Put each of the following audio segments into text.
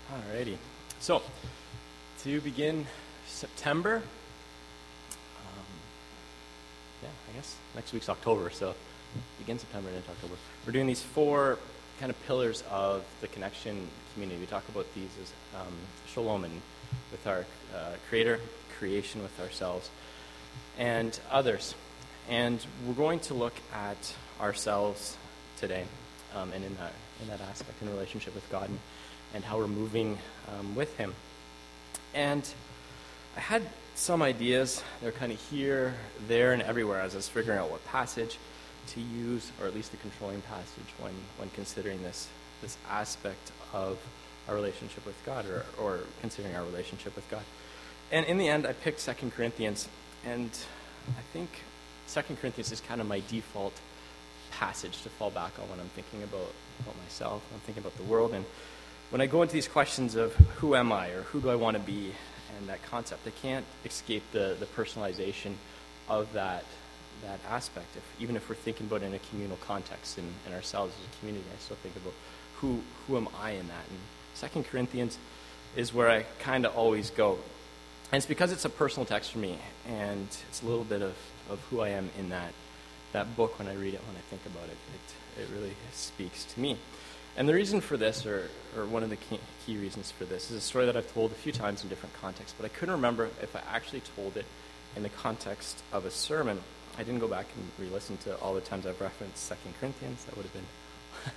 Alrighty. So, to begin September, I guess next week's October, so begin September and into October. We're doing these four kind of pillars of the Connection community. We talk about these as shalom and with our Creator, creation with ourselves, and others. And we're going to look at ourselves today, and in that aspect, in relationship with God, and how we're moving with Him. And I had some ideas. They're kind of here, there, and everywhere as I was figuring out what passage to use, or at least the controlling passage when considering this aspect of our relationship with God, or considering our relationship with God. And in the end, I picked 2 Corinthians, and I think 2 Corinthians is kind of my default passage to fall back on when I'm thinking about myself, when I'm thinking about the world. And when I go into these questions of who am I, or who do I want to be, and that concept, I can't escape the personalization of that aspect. Even if we're thinking about it in a communal context, in ourselves as a community, I still think about who am I in that. And 2 Corinthians is where I kind of always go. And it's because it's a personal text for me, and it's a little bit of who I am in that book when I read it, when I think about it. It really speaks to me. And the reason for this, or one of the key reasons for this, is a story that I've told a few times in different contexts, but I couldn't remember if I actually told it in the context of a sermon. I didn't go back and re-listen to all the times I've referenced 2 Corinthians. That would have been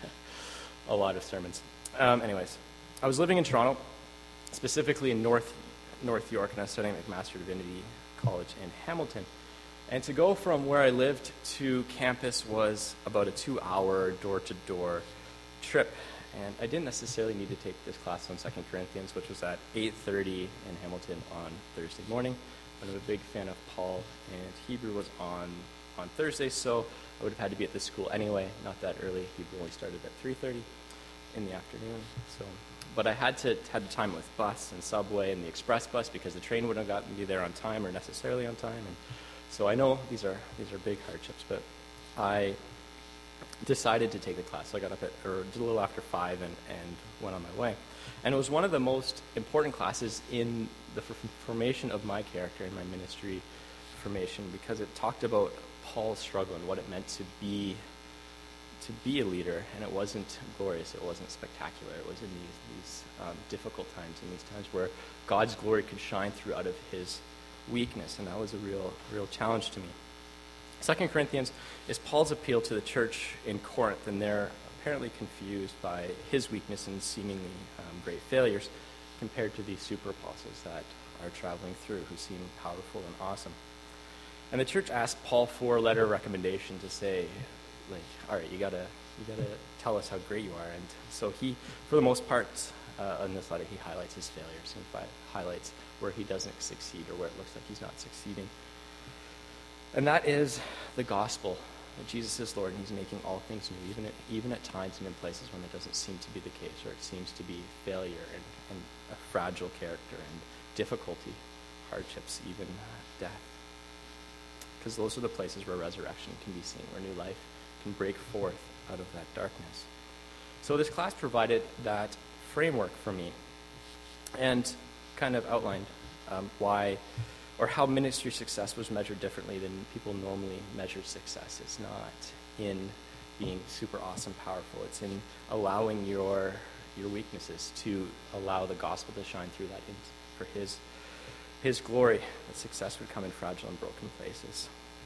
a lot of sermons. Anyways, I was living in Toronto, specifically in North York, and I was studying at McMaster Divinity College in Hamilton. And to go from where I lived to campus was about a 2-hour door-to-door trip. And I didn't necessarily need to take this class on 2 Corinthians, which was at 8:30 in Hamilton on Thursday morning. But I'm a big fan of Paul, and Hebrew was on Thursday, so I would have had to be at this school anyway, not that early. Hebrew only started at 3:30 in the afternoon. But I had the time with bus and subway and the express bus, because the train wouldn't have gotten me there on time, or necessarily on time. And so I know these are big hardships, but I decided to take the class. So I got up a little after 5 and went on my way. And it was one of the most important classes in the formation of my character, in my ministry formation, because it talked about Paul's struggle and what it meant to be a leader. And it wasn't glorious, it wasn't spectacular. It was in these difficult times, in these times where God's glory could shine through out of his weakness, and that was a real challenge to me. 2 Corinthians is Paul's appeal to the church in Corinth, and they're apparently confused by his weakness and seemingly great failures compared to these super apostles that are traveling through, who seem powerful and awesome. And the church asked Paul for a letter of recommendation to say, like, all right, you gotta tell us how great you are. And so he, for the most part, in this letter, he highlights his failures and highlights where he doesn't succeed, or where it looks like he's not succeeding. And that is the gospel, that Jesus is Lord, and he's making all things new, even at times and in places when it doesn't seem to be the case, or it seems to be failure and a fragile character and difficulty, hardships, even death. Because those are the places where resurrection can be seen, where new life can break forth out of that darkness. So this class provided that framework for me, and kind of outlined why, or how ministry success was measured differently than people normally measure success. It's not in being super awesome, powerful. It's in allowing your weaknesses to allow the gospel to shine through that for his glory, that success would come in fragile and broken places.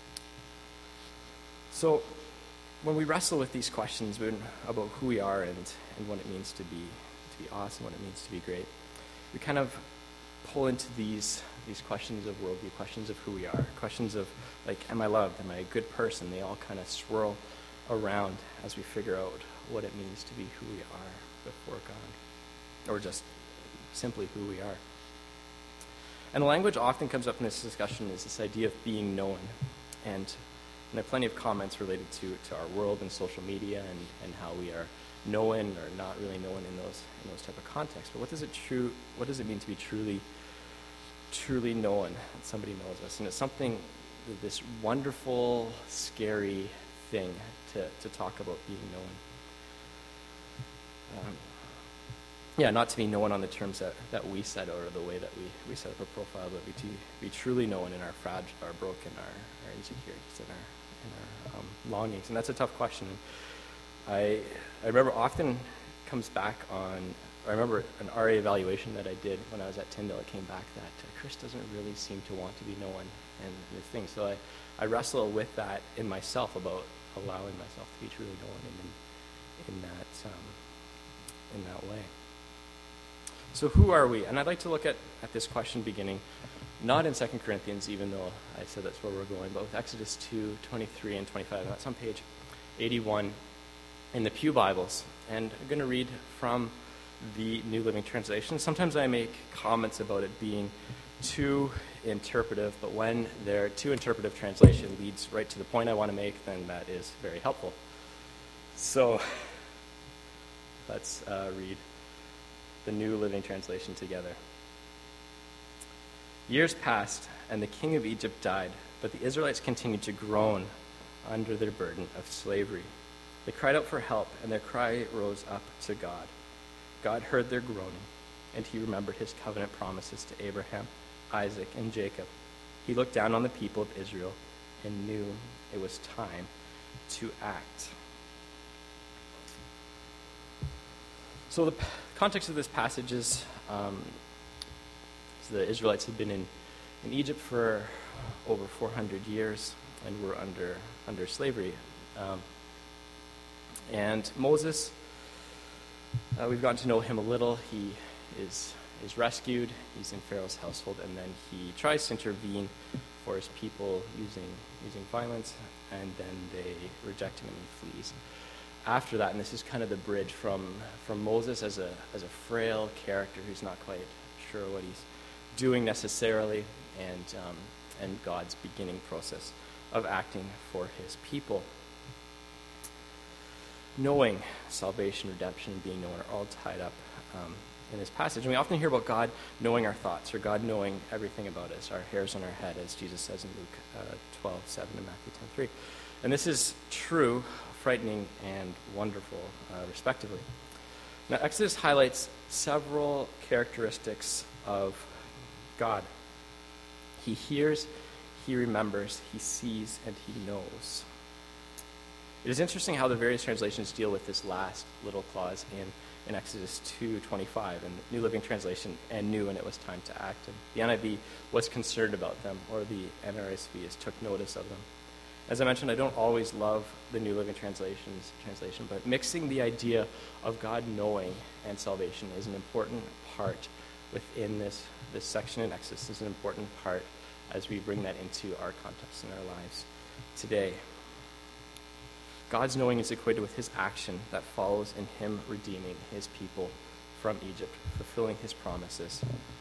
So when we wrestle with these questions about who we are and what it means to be awesome, what it means to be great, we kind of pull into these questions of worldview, questions of who we are, questions of, like, am I loved? Am I a good person? They all kind of swirl around as we figure out what it means to be who we are before God, or just simply who we are. And the language often comes up in this discussion is this idea of being known. And there are plenty of comments related to our world and social media and how we are known or not really known in those type of contexts. But what does it mean to be truly known, that somebody knows us? And it's something, this wonderful, scary thing to talk about being known. not to be known on the terms that we set out or the way that we set up a profile, but to be truly known in our broken, our insecurities, and our longings. And that's a tough question. I remember often comes back on, I remember an RA evaluation that I did when I was at Tyndale. It came back that Chris doesn't really seem to want to be known and this thing. So I wrestle with that in myself about allowing myself to be truly known in that way. So who are we? And I'd like to look at this question beginning, not in 2 Corinthians, even though I said that's where we're going, but with Exodus 2, 23 and 25. That's on page 81 in the Pew Bibles. And I'm going to read from the New Living Translation. Sometimes I make comments about it being too interpretive, but when their too interpretive translation leads right to the point I want to make, then that is very helpful. So let's read the New Living Translation together. Years passed, and the king of Egypt died, but the Israelites continued to groan under their burden of slavery. They cried out for help, and their cry rose up to God. God heard their groaning, and he remembered his covenant promises to Abraham, Isaac, and Jacob. He looked down on the people of Israel and knew it was time to act. So the context of this passage is the Israelites had been in Egypt for over 400 years and were under slavery. And Moses, we've gotten to know him a little. He is rescued. He's in Pharaoh's household, and then he tries to intervene for his people using violence, and then they reject him and he flees. After that, and this is kind of the bridge from Moses as a frail character who's not quite sure what he's doing necessarily, and God's beginning process of acting for his people. Knowing salvation, redemption, and being known are all tied up in this passage. And we often hear about God knowing our thoughts, or God knowing everything about us, our hairs on our head, as Jesus says in Luke 12:7 and Matthew 10:3. And this is true, frightening, and wonderful, respectively. Now, Exodus highlights several characteristics of God. He hears, he remembers, he sees, and he knows. It is interesting how the various translations deal with this last little clause in Exodus 2:25, and the New Living Translation, and knew when it was time to act. And the NIV was concerned about them, or the NRSV took notice of them. As I mentioned, I don't always love the New Living translation, but mixing the idea of God knowing and salvation is an important part within this section in Exodus. Is an important part as we bring that into our context in our lives today. God's knowing is equated with his action that follows in him redeeming his people from Egypt, fulfilling his promises.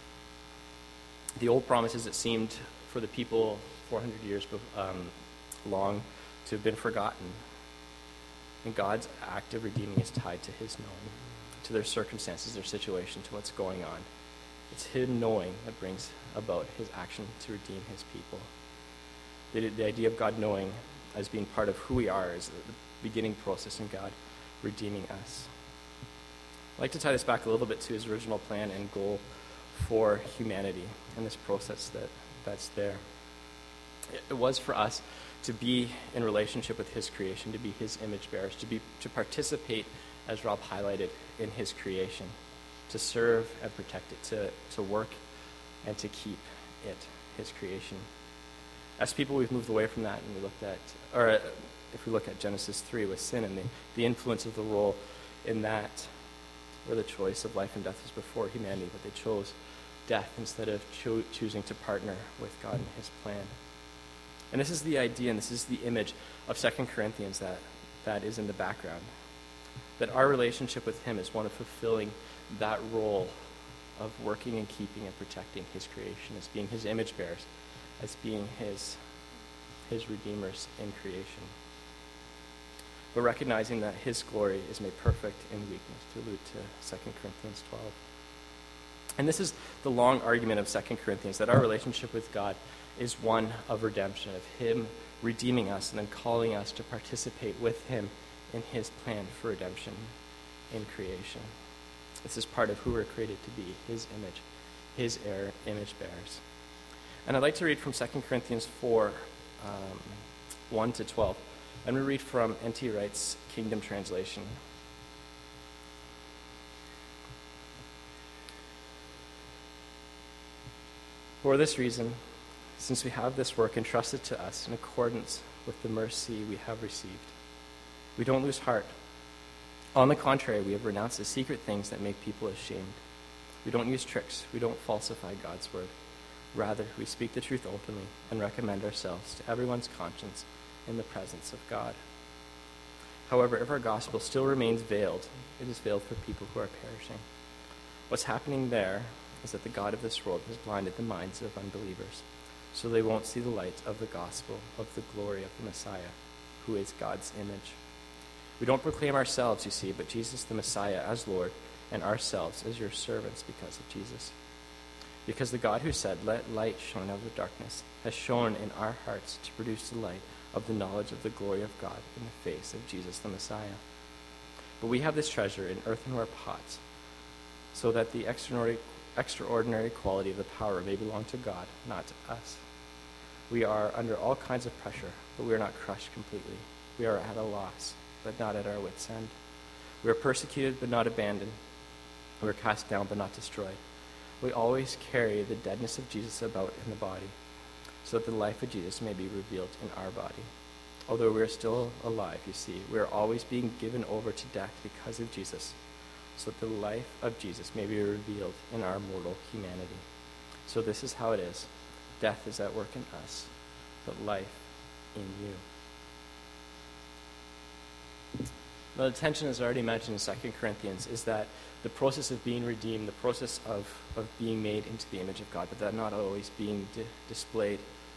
The old promises that seemed for the people 400 years long to have been forgotten. And God's act of redeeming is tied to his knowing, to their circumstances, their situation, to what's going on. It's him knowing that brings about his action to redeem his people. The idea of God knowing as being part of who we are is the beginning process in God redeeming us. I'd like to tie this back a little bit to his original plan and goal for humanity and this process that's there. It was for us to be in relationship with his creation, to be his image bearers, to participate, as Rob highlighted, in his creation, to serve and protect it, to work and to keep it, his creation. As people, we've moved away from that, and if we look at Genesis 3 with sin and the influence of the role in that, where the choice of life and death was before humanity, but they chose death instead of choosing to partner with God in his plan. And this is the idea, and this is the image of 2 Corinthians that is in the background. That our relationship with him is one of fulfilling that role of working and keeping and protecting his creation, as being his image bearers, as being his redeemers in creation. But recognizing that his glory is made perfect in weakness, to allude to 2 Corinthians 12. And this is the long argument of 2 Corinthians, that our relationship with God is one of redemption, of him redeeming us and then calling us to participate with him in his plan for redemption in creation. This is part of who we're created to be, his image, his image bearers. And I'd like to read from 2 Corinthians 4, 1 to 12. And we read from N.T. Wright's Kingdom Translation. For this reason, since we have this work entrusted to us in accordance with the mercy we have received, we don't lose heart. On the contrary, we have renounced the secret things that make people ashamed. We don't use tricks. We don't falsify God's word. Rather, we speak the truth openly and recommend ourselves to everyone's conscience in the presence of God. However, if our gospel still remains veiled, it is veiled for people who are perishing. What's happening there is that the God of this world has blinded the minds of unbelievers, so they won't see the light of the gospel of the glory of the Messiah, who is God's image. We don't proclaim ourselves, you see, but Jesus the Messiah as Lord, and ourselves as your servants because of Jesus. Because the God who said, "Let light shine out of the darkness," has shone in our hearts to produce the light of the knowledge of the glory of God in the face of Jesus the Messiah. But we have this treasure in earthenware pots, so that the extraordinary quality of the power may belong to God, not to us. We are under all kinds of pressure, but we are not crushed completely. We are at a loss, but not at our wits' end. We are persecuted, but not abandoned. We are cast down, but not destroyed. We always carry the deadness of Jesus about in the body, so that the life of Jesus may be revealed in our body. Although we are still alive, you see, we are always being given over to death because of Jesus, so that the life of Jesus may be revealed in our mortal humanity. So this is how it is. Death is at work in us, but life in you. Now, the tension, as already mentioned in 2 Corinthians, is that the process of being redeemed, the process of being made into the image of God, but that not always being displayed.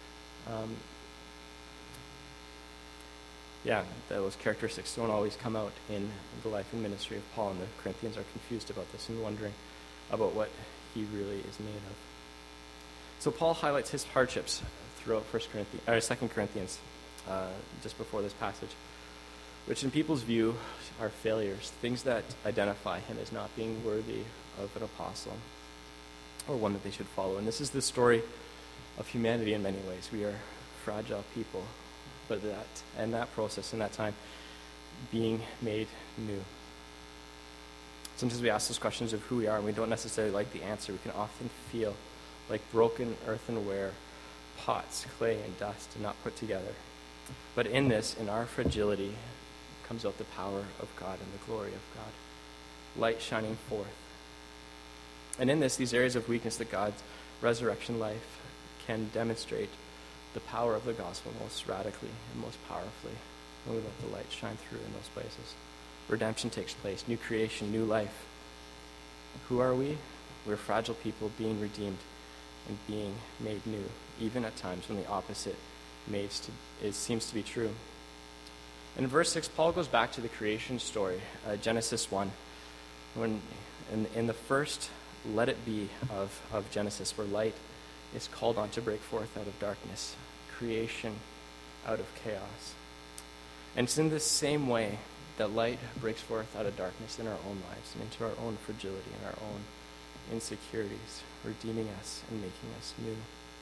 Those characteristics don't always come out in the life and ministry of Paul, and the Corinthians are confused about this and wondering about what he really is made of. So Paul highlights his hardships throughout 2 Corinthians, just before this passage, which in people's view are failures, things that identify him as not being worthy of an apostle or one that they should follow. And this is the story of humanity in many ways. We are fragile people, but that process, in that time, being made new. Sometimes we ask those questions of who we are, and we don't necessarily like the answer. We can often feel like broken earthenware, pots, clay, and dust, and not put together. But in this, in our fragility, comes out the power of God and the glory of God, light shining forth. And in this, these areas of weakness that God's resurrection life can demonstrate the power of the gospel most radically and most powerfully when we let the light shine through in those places. Redemption takes place, new creation, new life. Who are we? We're fragile people being redeemed and being made new, even at times when the opposite seems to be true. In verse 6, Paul goes back to the creation story, Genesis 1, when in the first let it be of Genesis, where light is called on to break forth out of darkness, creation out of chaos. And it's in this same way that light breaks forth out of darkness in our own lives and into our own fragility and our own insecurities, redeeming us and making us new.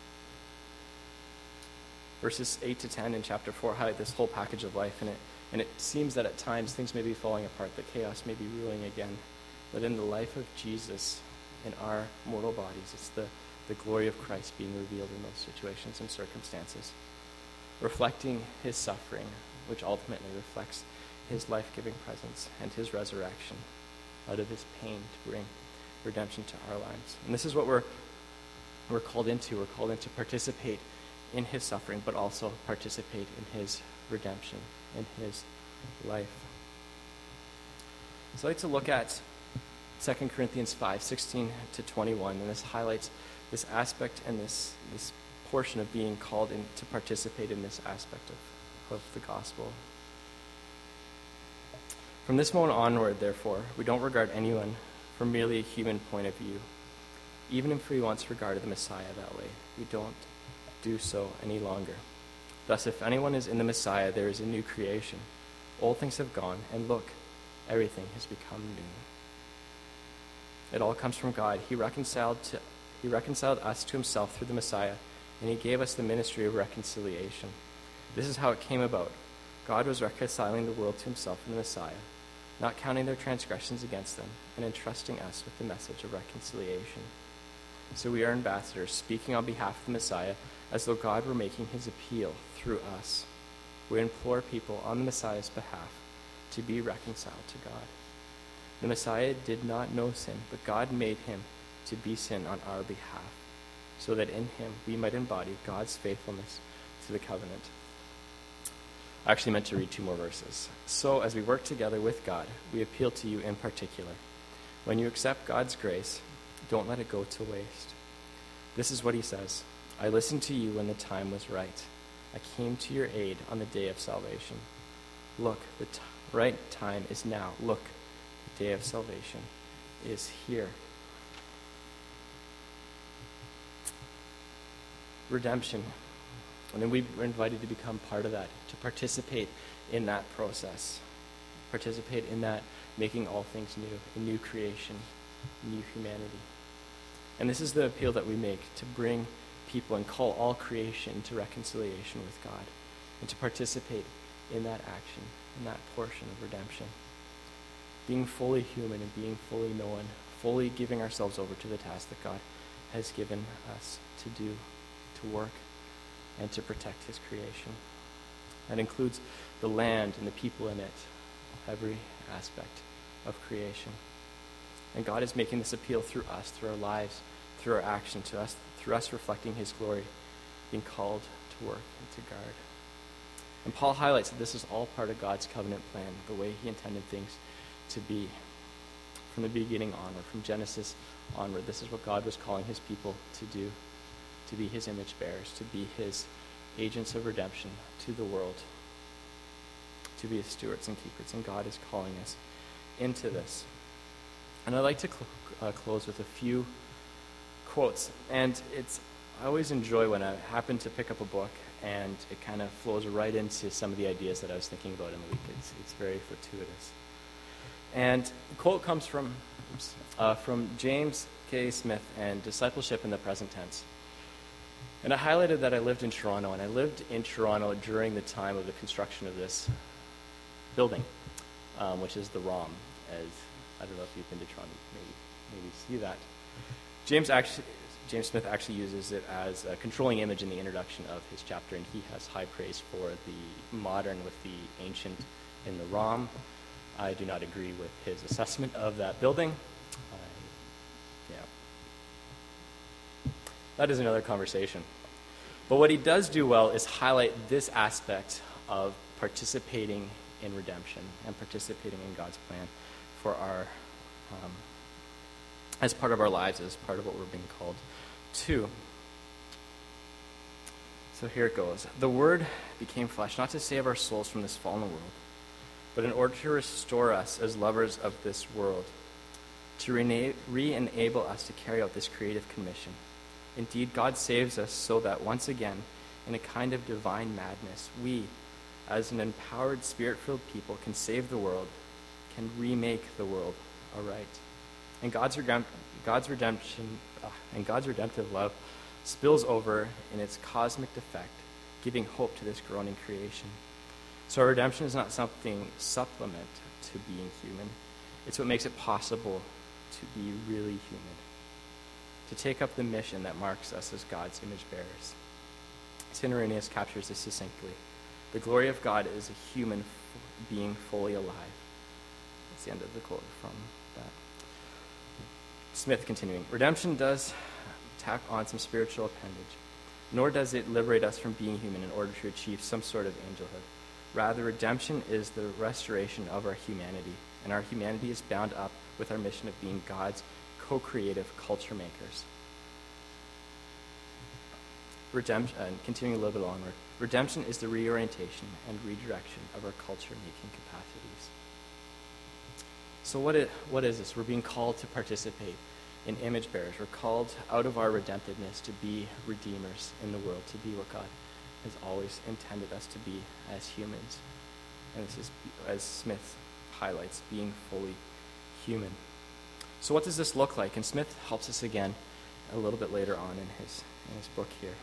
Verses 8 to 10 in chapter 4 highlight this whole package of life, and it seems that at times things may be falling apart, that chaos may be ruling again. But in the life of Jesus, in our mortal bodies, it's the glory of Christ being revealed in those situations and circumstances, reflecting his suffering, which ultimately reflects his life-giving presence and his resurrection out of his pain to bring redemption to our lives. And this is what we're called into. We're called in to participate in his suffering, but also participate in his redemption, in his life. So I'd like to look at 2 Corinthians 5:16 to 21, and this highlights this aspect and this portion of being called in to participate in this aspect of the gospel. From this moment onward, therefore, we don't regard anyone from merely a human point of view. Even if we once regarded the Messiah that way, we don't do so any longer. Thus, if anyone is in the Messiah, there is a new creation. Old things have gone, and look, everything has become new. It all comes from God. He reconciled us to himself through the Messiah, and he gave us the ministry of reconciliation. This is how it came about. God was reconciling the world to himself in the Messiah, not counting their transgressions against them, and entrusting us with the message of reconciliation. So we are ambassadors, speaking on behalf of the Messiah, as though God were making his appeal through us. We implore people on the Messiah's behalf to be reconciled to God. The Messiah did not know sin, but God made him to be sin on our behalf, so that in him we might embody God's faithfulness to the covenant. I actually meant to read 2 more verses. So as we work together with God, we appeal to you in particular. When you accept God's grace, don't let it go to waste. This is what he says: I listened to you when the time was right. I came to your aid on the day of salvation. Look, the right time is now. Look, the day of salvation is here. Redemption. And then we were invited to become part of that, to participate in that process, participate in that making all things new, a new creation, new humanity. And this is the appeal that we make, to bring people and call all creation to reconciliation with God, and to participate in that action, in that portion of redemption. Being fully human and being fully known, fully giving ourselves over to the task that God has given us to do, to work, and to protect his creation. That includes the land and the people in it, every aspect of creation. And God is making this appeal through us, through our lives, through our action, to us, through us reflecting his glory, being called to work and to guard. And Paul highlights that this is all part of God's covenant plan, the way he intended things to be. From the beginning onward, from Genesis onward, this is what God was calling his people to do, to be his image bearers, to be his agents of redemption to the world, to be his stewards and keepers. And God is calling us into this. And I'd like to close with a few quotes. And I always enjoy when I happen to pick up a book and it kind of flows right into some of the ideas that I was thinking about in the week. It's very fortuitous. And the quote comes from James K. Smith and Discipleship in the Present Tense. And I highlighted that I lived in Toronto, and I lived in Toronto during the time of the construction of this building, which is the ROM. As I don't know if you've been to Toronto, maybe see that. James Smith actually uses it as a controlling image in the introduction of his chapter, and he has high praise for the modern with the ancient in the ROM. I do not agree with his assessment of that building. That is another conversation. But what he does do well is highlight this aspect of participating in redemption and participating in God's plan for our, as part of our lives, as part of what we're being called to. So here it goes. The Word became flesh, not to save our souls from this fallen world, but in order to restore us as lovers of this world, to re-enable us to carry out this creative commission. Indeed, God saves us so that once again, in a kind of divine madness, we, as an empowered, spirit-filled people, can save the world, can remake the world aright. And God's redemptive love spills over in its cosmic effect, giving hope to this groaning creation. So our redemption is not something supplement to being human. It's what makes it possible to be really human, to take up the mission that marks us as God's image bearers. St. Irenaeus captures this succinctly. The glory of God is a human being fully alive. That's the end of the quote from that. Smith continuing. Redemption does tack on some spiritual appendage, nor does it liberate us from being human in order to achieve some sort of angelhood. Rather, redemption is the restoration of our humanity, and our humanity is bound up with our mission of being God's co-creative culture makers. Redemption, continuing a little bit onward, redemption is the reorientation and redirection of our culture-making capacities. So what is this? We're being called to participate in image bearers. We're called out of our redemptiveness to be redeemers in the world, to be what God has always intended us to be as humans. And this is, as Smith highlights, being fully human. So what does this look like? And Smith helps us again a little bit later on in his book here.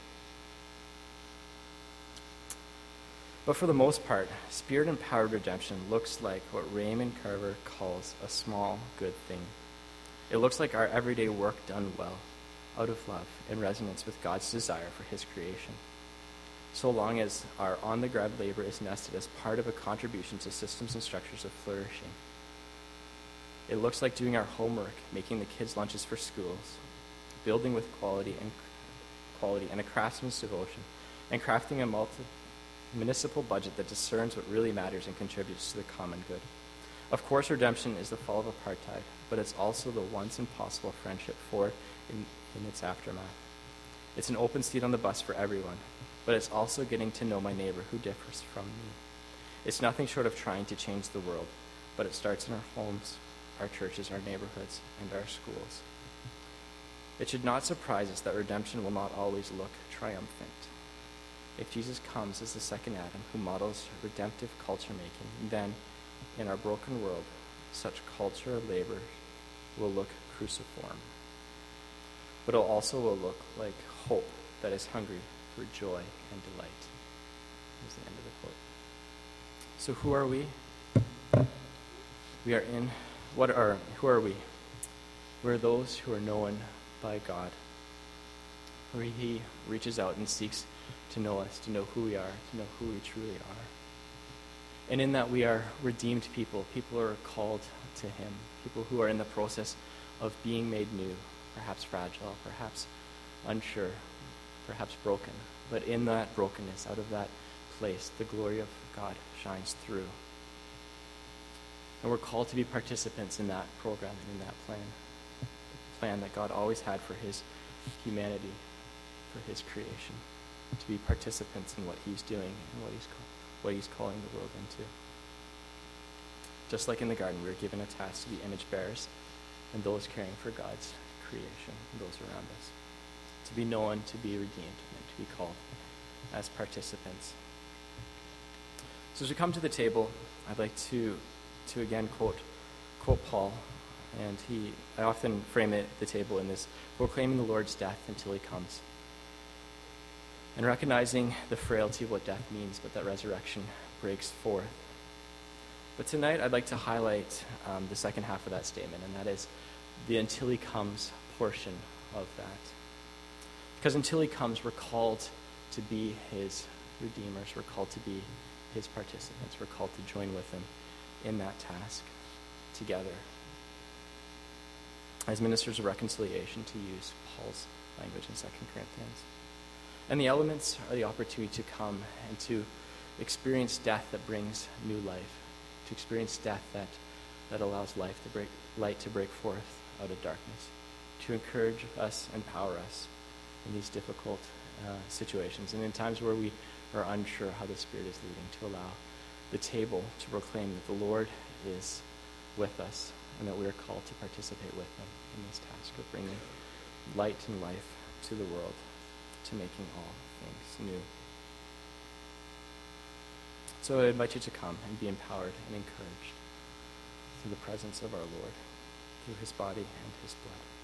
But for the most part, Spirit-empowered redemption looks like what Raymond Carver calls a small good thing. It looks like our everyday work done well, out of love, in resonance with God's desire for his creation. So long as our on-the-ground labor is nested as part of a contribution to systems and structures of flourishing. It looks like doing our homework, making the kids' lunches for schools, building with quality and a craftsman's devotion, and crafting a municipal budget that discerns what really matters and contributes to the common good. Of course, redemption is the fall of apartheid, but it's also the once impossible friendship for in its aftermath. It's an open seat on the bus for everyone, but it's also getting to know my neighbor who differs from me. It's nothing short of trying to change the world, but it starts in our homes, our churches, our neighborhoods, and our schools. It should not surprise us that redemption will not always look triumphant. If Jesus comes as the second Adam who models redemptive culture making, then in our broken world, such culture of labor will look cruciform. But it also will look like hope that is hungry for joy and delight. Here's the end of the quote. So who are we? Who are we? We're those who are known by God, where he reaches out and seeks to know us, to know who we are, to know who we truly are. And in that we are redeemed people. People who are called to him. People who are in the process of being made new, perhaps fragile, perhaps unsure, perhaps broken. But in that brokenness, out of that place, the glory of God shines through. And we're called to be participants in that program and in that plan that God always had for his humanity, for his creation. To be participants in what he's doing and what he's calling the world into. Just like in the garden, we were given a task to be image bearers and those caring for God's creation and those around us. To be known, to be redeemed, and to be called as participants. So as we come to the table, I'd like to again quote Paul, and I often frame the table in this: proclaiming the Lord's death until he comes. And recognizing the frailty of what death means, but that resurrection breaks forth. But tonight I'd like to highlight the second half of that statement, and that is the until he comes portion of that. Because until he comes, we're called to be his redeemers. We're called to be his participants. We're called to join with him in that task together. As ministers of reconciliation, to use Paul's language in 2 Corinthians. And the elements are the opportunity to come and to experience death that brings new life, to experience death that allows light to break forth out of darkness, to encourage us, empower us in these difficult situations, and in times where we are unsure how the Spirit is leading, to allow the table to proclaim that the Lord is with us and that we are called to participate with him in this task of bringing light and life to the world, to making all things new. So I invite you to come and be empowered and encouraged through the presence of our Lord, through his body and his blood.